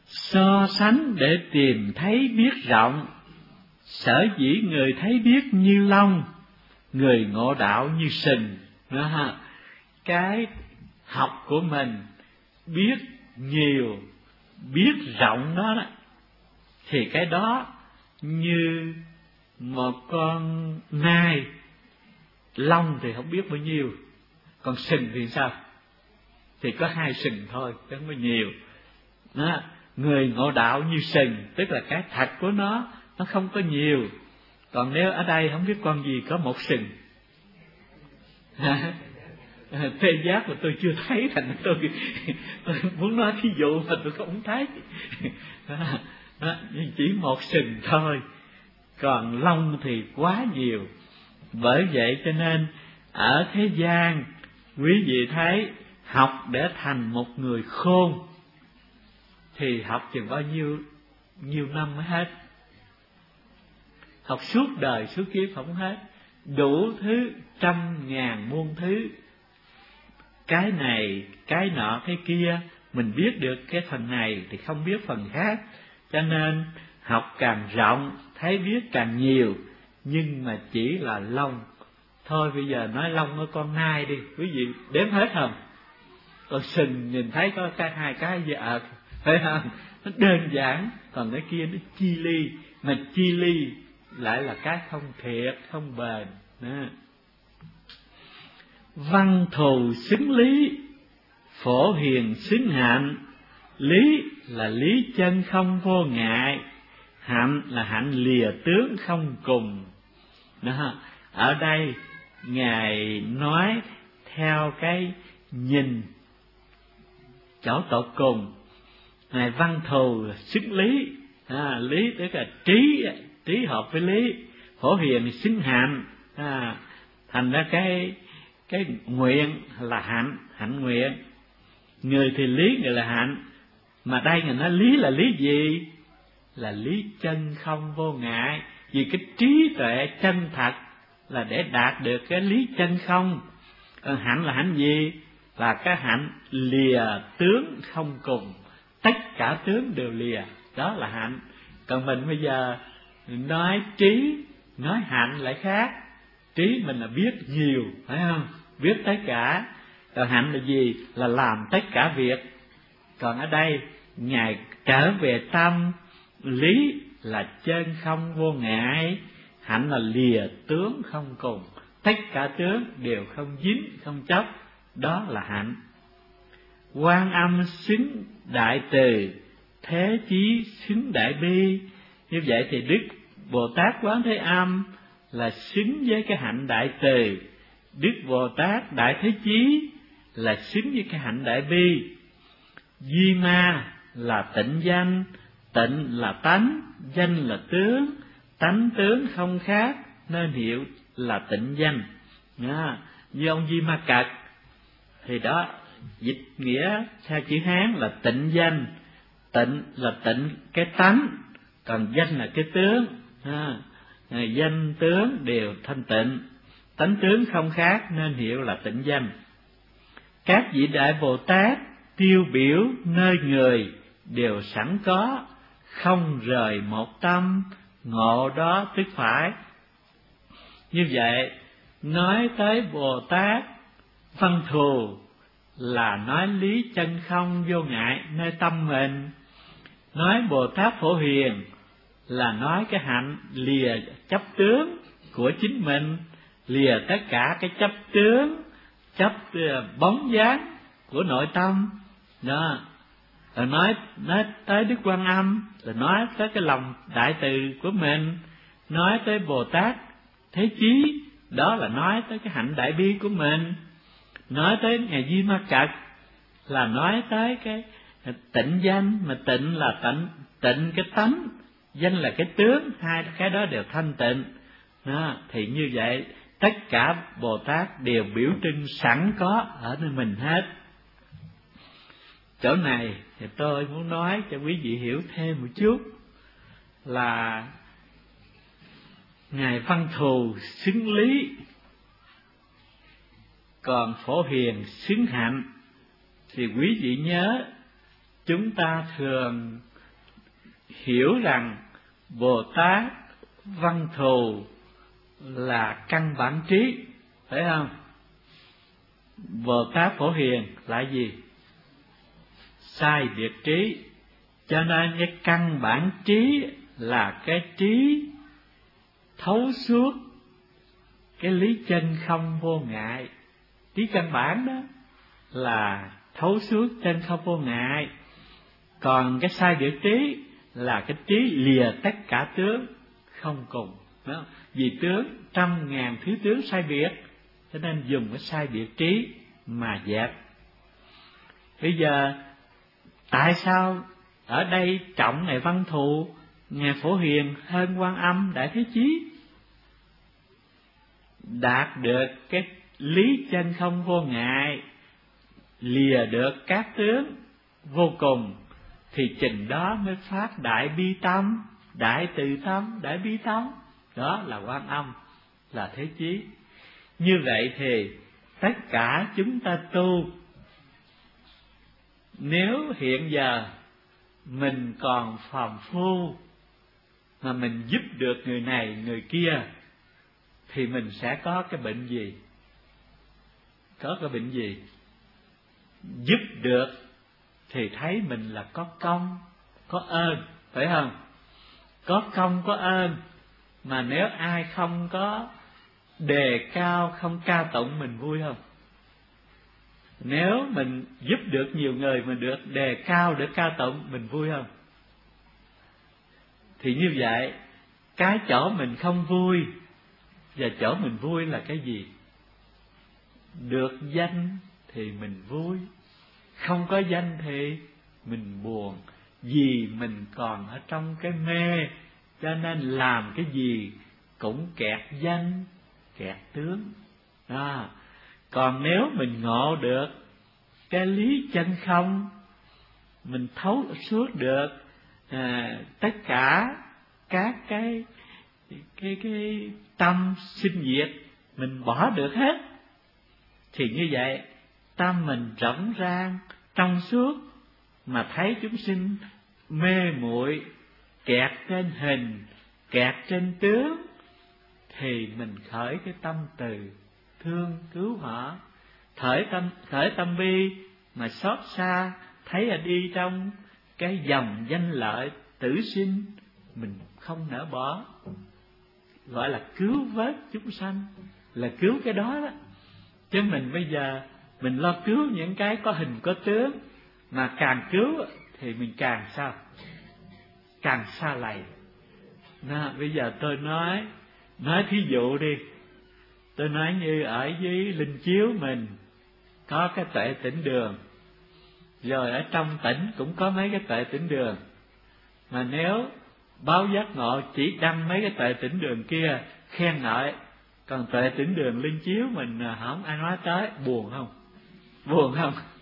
So sánh để tìm thấy biết rộng, sở dĩ người thấy biết như long, người ngộ đạo như sừng. Đó, cái học của mình biết nhiều, biết rộng đó, thì cái đó như một con nai. Long thì không biết bao nhiêu, còn sừng thì sao? Thì có 2 sừng thôi, chứ không có nhiều. Đó, người ngộ đạo như sừng, tức là cái thật của nó không có nhiều. Còn nếu ở đây không biết con gì có 1 sừng, tê giác mà tôi chưa thấy, thành tôi muốn nói thí dụ mà tôi không thấy. Chỉ 1 sừng thôi, còn long thì quá nhiều. Bởi vậy cho nên ở thế gian, quý vị thấy học để thành một người khôn thì học chừng bao nhiêu năm mới hết. Học suốt đời suốt kiếp không hết, đủ thứ, trăm ngàn muôn thứ, cái này cái nọ cái kia. Mình biết được cái phần này thì không biết phần khác, cho nên học càng rộng thấy biết càng nhiều. Nhưng mà chỉ là lông thôi. Bây giờ nói lông ở con nai đi, quý vị đếm hết không? Còn sừng nhìn thấy có 2 cái vợ, phải không? Nó đơn giản. Còn cái kia nó chi ly, mà chi ly lại là cái không thiệt, không bền. Văn thù xứng lý, phổ hiền xứng hạnh. Lý là lý chân không vô ngại, hạnh là hạnh lìa tướng không cùng. Đó, ở đây Ngài nói theo cái nhìn chỗ tột cùng. Ngài văn thù xứng lý, lý tức là trí hợp với lý, phổ hiền xứng hạnh. Thành ra cái nguyện là hạnh nguyện. Người thì lý, người là hạnh. Mà đây Ngài nói lý là lý gì? Là lý chân không vô ngại. Vì cái trí tuệ chân thật là để đạt được cái lý chân không. Còn hạnh là hạnh gì? Là cái hạnh lìa tướng không cùng, tất cả tướng đều lìa, đó là hạnh. Còn mình bây giờ nói trí, nói hạnh lại khác. Trí mình là biết nhiều, phải không? Biết tất cả. Còn hạnh là gì? Là làm tất cả việc. Còn ở đây Ngài trở về tâm, lý là chân không vô ngại, hạnh là lìa tướng không cùng, tất cả tướng đều không dính không chấp, đó là hạnh. Quan Âm xứng đại từ, thế chí xứng đại bi. Như vậy thì Đức Bồ Tát Quán Thế Âm là xứng với cái hạnh đại từ, Đức Bồ Tát Đại Thế Chí là xứng với cái hạnh đại bi. Duy Ma là tịnh danh, tịnh là tánh, danh là tướng, tánh tướng không khác nên hiệu là tịnh danh. Như ông Di Ma Cật thì đó dịch nghĩa theo chữ Hán là tịnh danh. Tịnh là tịnh cái tánh, còn danh là cái tướng. Danh tướng đều thanh tịnh, tánh tướng không khác nên hiệu là tịnh danh. Các vị Đại Bồ Tát tiêu biểu nơi người đều sẵn có, không rời một tâm, ngộ đó tức phải. Như vậy nói tới Bồ Tát văn thù là nói lý chân không vô ngại nơi tâm mình. Nói Bồ Tát Phổ Hiền là nói cái hạnh lìa chấp tướng của chính mình, lìa tất cả cái chấp tướng, chấp bóng dáng của nội tâm. Đó. Rồi nói tới Đức Quan Âm là nói tới cái lòng đại từ của mình. Nói tới Bồ Tát Thế Chí, đó là nói tới cái hạnh đại bi của mình. Nói tới Ngài Di Ma Cật là nói tới cái tịnh danh, mà tịnh là tịnh cái tánh, danh là cái tướng, hai cái đó đều thanh tịnh. Đó. Thì như vậy tất cả Bồ Tát đều biểu trưng sẵn có ở nơi mình hết. Chỗ này thì tôi muốn nói cho quý vị hiểu thêm một chút là Ngài Văn Thù xứng lý, còn Phổ Hiền xứng hạnh. Thì quý vị nhớ, chúng ta thường hiểu rằng Bồ Tát Văn Thù là căn bản trí, phải không? Bồ Tát Phổ Hiền là gì? Sai biệt trí. Cho nên cái căn bản trí là cái trí thấu suốt cái lý chân không vô ngại. Trí căn bản đó là thấu suốt chân không vô ngại. Còn cái sai biệt trí là cái trí lìa tất cả tướng không cùng. Đó. Vì tướng trăm ngàn thứ tướng sai biệt, cho nên dùng cái sai biệt trí mà dẹp. Bây giờ tại sao ở đây trọng Ngài Văn Thù, Ngài Phổ Hiền hơn Quan Âm Đại Thế Chí? Đạt được cái lý chân không vô ngại, lìa được các tướng vô cùng, thì trình đó mới phát đại bi tâm, đại từ tâm, đại bi tâm. Đó là Quan Âm, là Thế Chí. Như vậy thì tất cả chúng ta tu, nếu hiện giờ mình còn phàm phu mà mình giúp được người này người kia, thì mình sẽ có cái bệnh gì? Có cái bệnh gì? Giúp được thì thấy mình là có công, có ơn, phải không? Có công có ơn, mà nếu ai không có đề cao, không ca tụng, mình vui không? Nếu mình giúp được nhiều người mà được đề cao, được ca tụng, mình vui không? Thì như vậy, cái chỗ mình không vui và chỗ mình vui là cái gì? Được danh thì mình vui, không có danh thì mình buồn. Vì mình còn ở trong cái mê, cho nên làm cái gì cũng kẹt danh, kẹt tướng. Đó. Còn nếu mình ngộ được cái lý chân không, mình thấu suốt được tất cả các cái tâm sinh diệt, mình bỏ được hết, thì như vậy tâm mình rỗng rang trong suốt, mà thấy chúng sinh mê muội, kẹt trên hình, kẹt trên tướng, thì mình khởi cái tâm từ thương cứu họ, khởi tâm bi mà xót xa, thấy là đi trong cái dòng danh lợi tử sinh, mình không nỡ bỏ, gọi là cứu vớt chúng sanh, là cứu cái đó đó. Chứ mình bây giờ mình lo cứu những cái có hình có tướng, mà càng cứu thì mình càng sao? Càng xa lầy. Đó, bây giờ tôi nói thí dụ đi, tôi nói như ở dưới Linh Chiếu mình có cái tuệ tĩnh đường, rồi ở trong tỉnh cũng có mấy cái tuệ tĩnh đường. Mà nếu báo giác ngộ chỉ đăng mấy cái tuệ tĩnh đường kia khen ngợi, còn tuệ tĩnh đường Linh Chiếu mình không ai nói tới, buồn không? Buồn không?